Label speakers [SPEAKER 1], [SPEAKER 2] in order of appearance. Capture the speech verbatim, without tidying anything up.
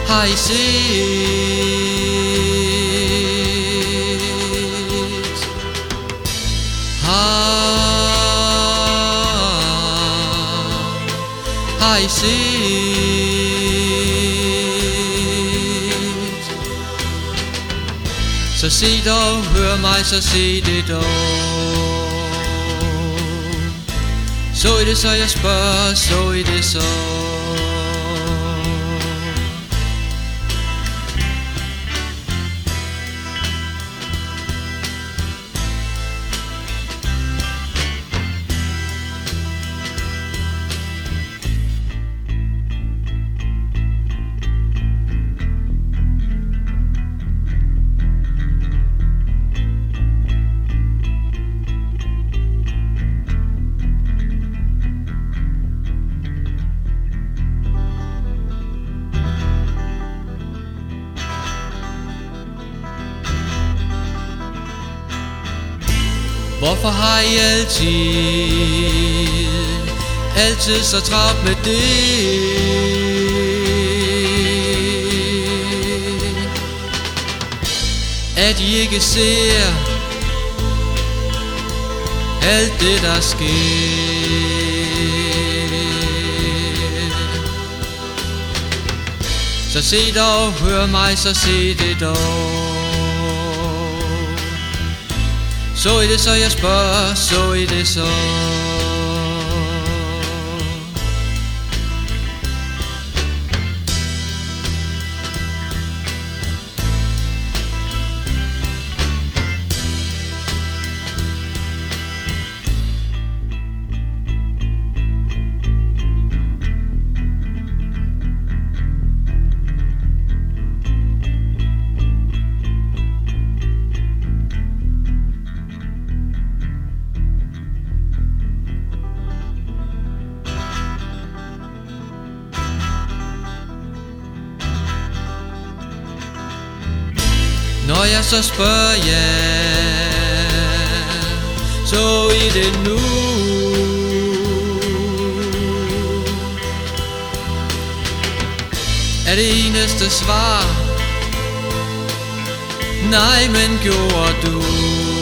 [SPEAKER 1] Har I set? Har, har I set? Så se dog, hør mig, så se det dog. Så I det, så jeg spørger, så I det så. Hvorfor har I altid, altid så travlt med det? At I ikke ser alt det der sker. Så se dog, hør mig, så se det dog. Så I det, så jeg spørger, så I det så. Når jeg så spørger jer, så I det nu. Er det eneste svar? Nej, men gjorde du?